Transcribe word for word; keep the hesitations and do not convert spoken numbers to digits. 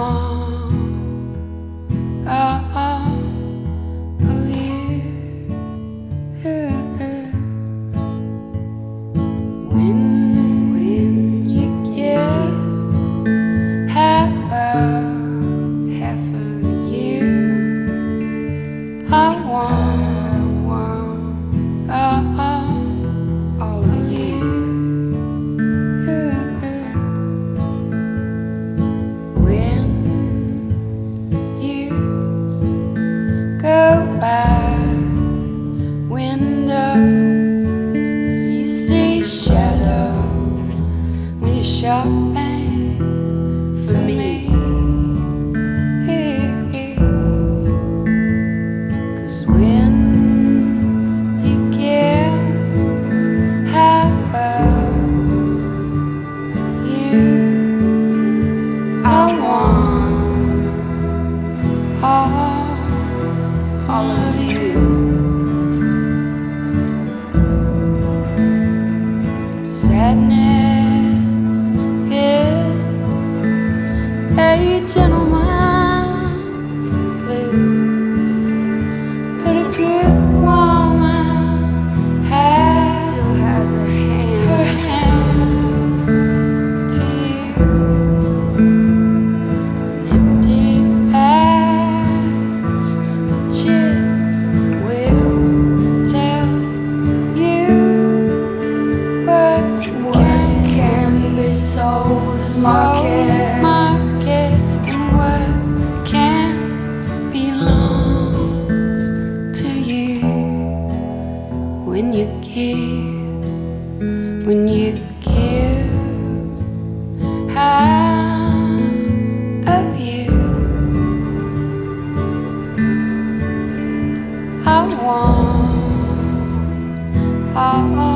want all of you. When, when you get half of, half of you, I want, want all, all of you. When you go by windows, you see shadows when you're shopping for me. 'Cause when you get half of you, I want all, all of you. Sadness is a gentleman's blues, but a good woman has, still has her hands, her hands to you. An empty patch of chips will tell you what can be sold as market, market, and what can't belongs to you. When you give, when you give half of you, I want all.